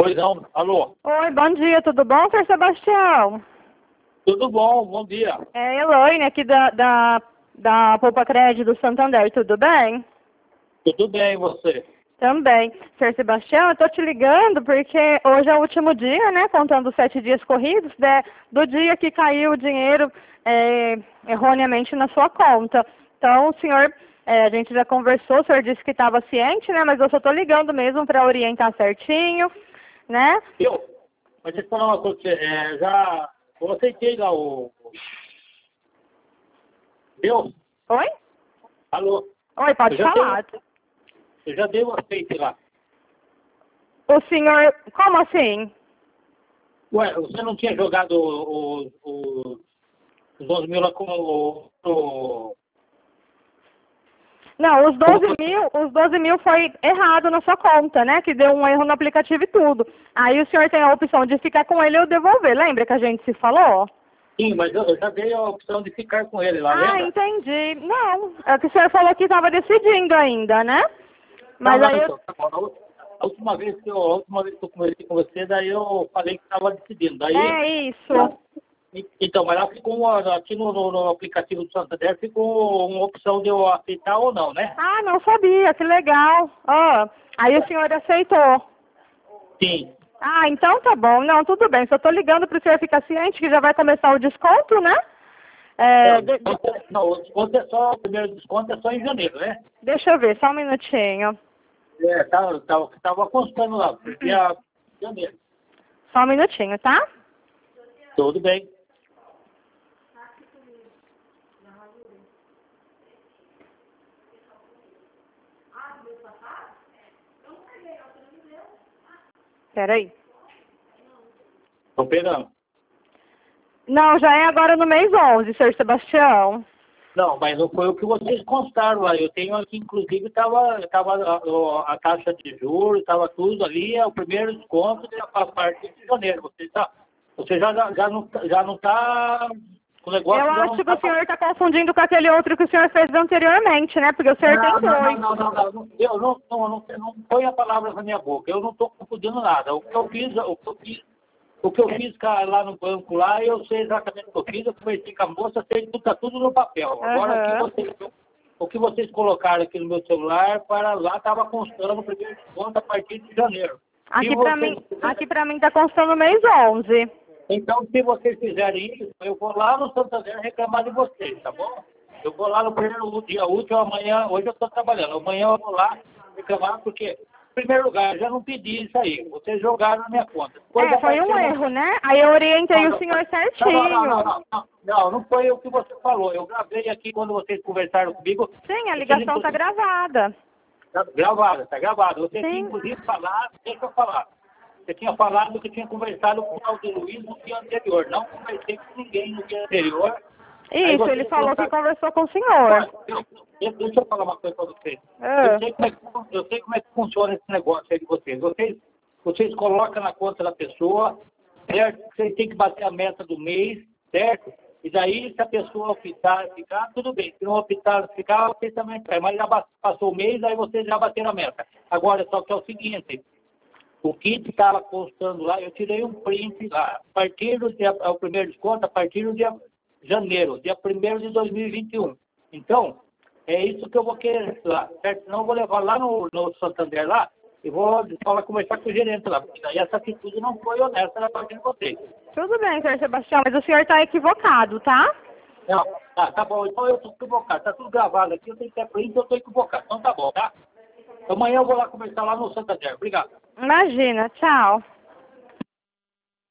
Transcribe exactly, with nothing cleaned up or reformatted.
Pois não, alô? Oi, bom dia, tudo bom, senhor Sebastião? Tudo bom, bom dia. É Elaine aqui da, da, da Poupa Crédito do Santander, tudo bem? Tudo bem, e você? Também. senhor Sebastião, eu tô te ligando porque hoje é o último dia, né, contando os sete dias corridos, né, do dia que caiu o dinheiro é, erroneamente na sua conta. Então, o senhor, é, a gente já conversou, o senhor disse que estava ciente, né, mas eu só tô ligando mesmo para orientar certinho, né? Eu? Mas deixa eu falar uma coisa, pra você, é, já... Eu aceitei lá o... Viu? Oi? Alô? Oi, pode Eu já falar. Dei, eu já dei o aceite lá. O senhor, como assim? Ué, você não tinha jogado o, o, o, os doze mil lá com o... o Não, os como doze mil, os doze mil foi errado na sua conta, né? Que deu um erro no aplicativo e tudo. Aí o senhor tem a opção de ficar com ele ou devolver. Lembra que a gente se falou? Sim, mas eu, eu já dei a opção de ficar com ele lá, Ah, lembra? entendi. Não, é que o senhor falou que estava decidindo ainda, né? Não, Mas não, aí eu... então, tá bom. A ú- a última vez que eu, a última vez que eu conversei com você, daí eu falei que estava decidindo. Daí, É isso. então, mas lá ficou uma, aqui no, no, no aplicativo do Santander ficou uma opção de eu aceitar ou não, né? Ah, não sabia, que legal. Ó, aí o senhor aceitou. Sim. Ah, então tá bom. Não, tudo bem. Só tô ligando pro senhor ficar ciente que já vai começar o desconto, né? É, Não, de- de- desconto é- não, o desconto é só, o primeiro desconto é só em janeiro, né? deixa eu ver, só um minutinho. É, tava, tava, tava constando lá, porque a janeiro. Só um minutinho, tá? Tudo bem. Peraí. Tô pegando. Não, já é agora no mês onze, senhor Sebastião. Não, mas não foi o que vocês constaram lá. Eu tenho aqui, inclusive, estava tava a, a taxa de juros, estava tudo ali, é o primeiro desconto a partir de janeiro. Você, tá, você já, já, já não já não está... O negócio Eu já acho não que está... o senhor está confundindo com aquele outro que o senhor fez anteriormente, né? Porque o senhor tem Não, não, não, dois. não, não, não, não. Eu não, não, não, não põe a palavra na minha boca. Eu não estou confundindo nada. O que eu fiz, o que eu fiz, o que eu fiz cara, lá no banco, lá, eu sei exatamente o que eu fiz. Eu conversei com a moça, sei tudo, está tudo no papel. Agora, o que Aham. vocês, o que vocês colocaram aqui no meu celular, para lá estava constando o primeiro desconto a partir de janeiro. Se Aqui pra vocês mim, fizerem- aqui pra mim tá constando mês onze. Então, se vocês fizerem isso, eu vou lá no Santander reclamar de vocês, tá bom? Eu vou lá no primeiro dia útil, amanhã, hoje eu estou trabalhando, amanhã eu vou lá reclamar, porque, em primeiro lugar, eu já não pedi isso aí, vocês jogaram na minha conta. Depois É, foi um apareceu uma- erro, né? Aí eu orientei Não, o não, senhor não, não, não, certinho. não, não, não, não foi o que você falou. Eu gravei aqui quando vocês conversaram comigo. Sim, a Vocês, ligação tá inclusive, gravada. tá gravado, tá gravado. Você tinha, Sim. inclusive, falado, deixa eu falar. Você tinha falado que tinha conversado com o Aldo Luiz no dia anterior. Não conversei com ninguém no dia anterior. Aí Isso, vocês ele falou que colocaram- conversou com o senhor. Eu- eu- Deixa eu falar uma coisa para vocês. Ah. Eu sei, como é que, eu sei como é que funciona esse negócio aí de vocês. Vocês, vocês colocam na conta da pessoa, certo? Vocês têm que bater a meta do mês, certo? E daí, se a pessoa optar ficar, tudo bem. Se não optar ficar, vocês também querem. Mas já ba- passou o mês, aí vocês já bateram a meta. Agora, só que é o seguinte, o kit estava constando lá, eu tirei um print lá. A partir do dia, é o primeiro desconto, a partir do dia janeiro, dia primeiro de dois mil e vinte e um. Então, é isso que eu vou querer lá, certo? Senão eu vou levar lá no, no Santander lá e vou falar, conversar com o gerente lá, porque daí essa atitude não foi honesta da parte de vocês. Tudo bem, senhor Sebastião, mas o senhor tá equivocado, tá? Não, tá, tá bom, então eu estou equivocado, tá tudo gravado aqui, eu tenho que ter print, eu estou equivocado. Então tá bom, tá? Amanhã eu vou lá conversar lá no Santander. Obrigado. Imagina, tchau.